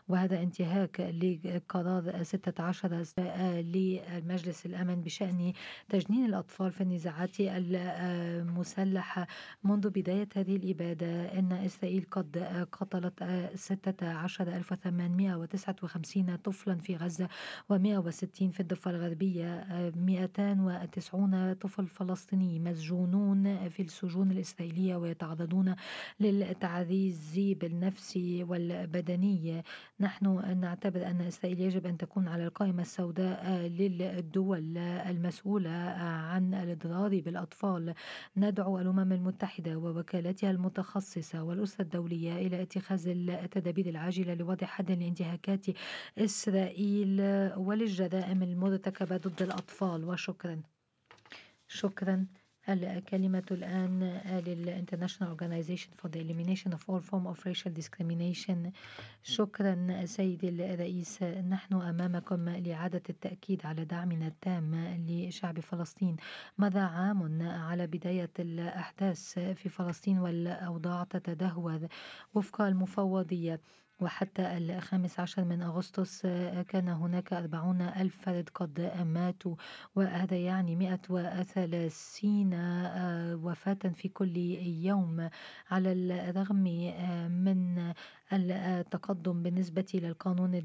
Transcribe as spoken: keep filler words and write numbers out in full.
وهذا انتهاك لقرار ستة عشر لمجلس الأمن بشأن تجنين الأطفال في النزاعات المسلحة. منذ بداية هذه الإبادة إن إسرائيل قد قتلت ستة عشر ألف وثمانمائة وتسعة وخمسين طفلا في غزة ومائة وستين في الضفة الغربية. مئتان وتسعون طفل فلسطيني مسجونون في السجون الإسرائيلية ويتعرضون للتعذيب النفسي والبدني. نحن نعتبر أن إسرائيل يجب أن تكون على القائمة السوداء للدول المسؤولة عن الإضرار بالأطفال. ندعو الأمم المتحدة ووكالاتها المتخصصة والأسرة الدولية إلى اتخاذ التدابير العاجلة لوضع حد لانتهاكات إسرائيل وللجرائم المرتكبة ضد الأطفال. وشكرا. شكرا. الكلمة الآن لل International Organization for the Elimination of All Form of Racial Discrimination. شكرا سيدي الرئيس. نحن أمامكم لإعادة التأكيد على دعمنا التام لشعب فلسطين. مضى عام على بداية الأحداث في فلسطين والأوضاع تتدهور وفق المفوضية، وحتى الخامس عشر من أغسطس كان هناك أربعون ألف فرد قد ماتوا، وهذا يعني مئة وثلاثين وفاة في كل يوم. على الرغم من التقدم بالنسبة للقانون